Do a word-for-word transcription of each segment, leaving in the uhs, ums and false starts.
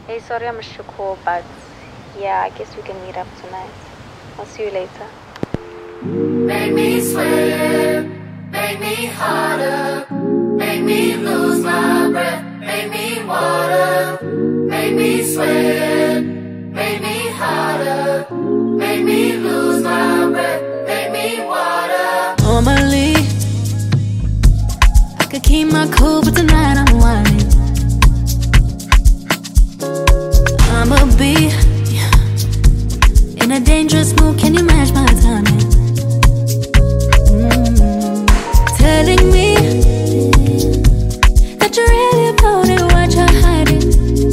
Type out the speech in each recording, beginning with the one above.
Hey, sorry I missed your call, but yeah, I guess we can meet up tonight. I'll see you later. Make me sweat, make me harder, make me lose my breath, make me water, make me sweat, make me harder, make me lose my breath, make me water. Normally, I could keep my cool, but tonight I'm whining. I'ma be in a dangerous mood, can you match my timing? Mm. Telling me that you're really about it, what you're hiding.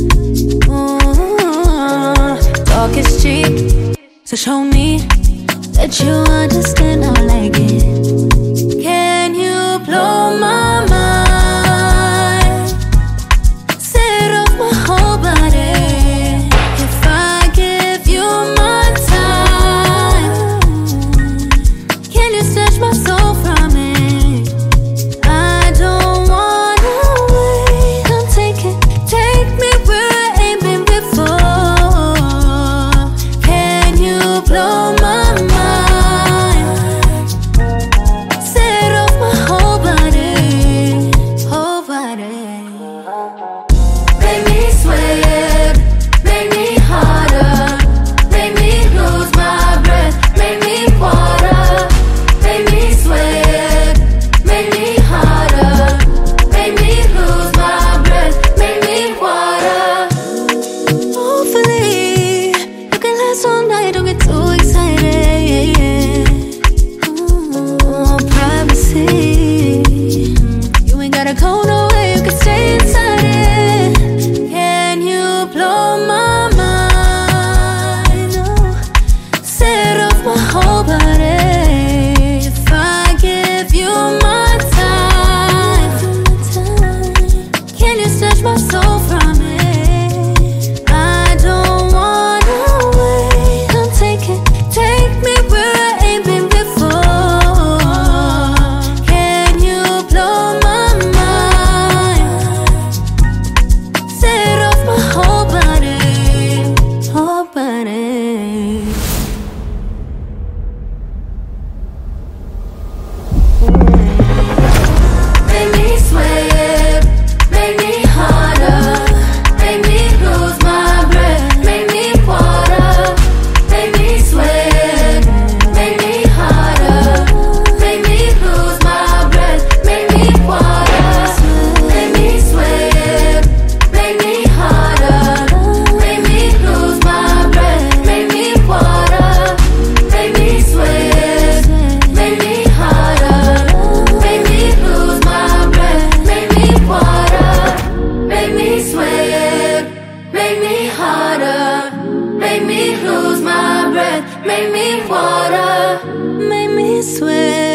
Mm. Talk is cheap, so show me that you understand how I like it. Can you blow my mind? Set off my whole body. If I give you my time, can you snatch my soul from it? I don't wanna wait. Come take it, take me where I ain't been before. Can you blow my mind? Set off my whole body, whole body. Make me sweat, make me harder, make me lose my breath, make me water, make me sweat, make me harder, make me lose my breath, make me water. Hopefully, you can last all night, don't get too excited. Oh, privacy. You ain't gotta go nowhere, you can stay inside it. Can you blow my mind? Oh, set off my whole body. If I give you my time, can you snatch my soul from it? I don't wanna wait. Come take it, take me where I ain't been before. Can you blow my mind? Set off my whole body, whole body. Make me sweat, make me harder, make me lose my breath, make me water, make me sweat, make me harder, make me lose my breath, make me water, make me sweat, make me harder, make me lose my breath, make me water, make me sweat, make me harder, make me lose my breath, make me water, make me sweat, make me harder, make me lose my breath, make me water. Make me sweat.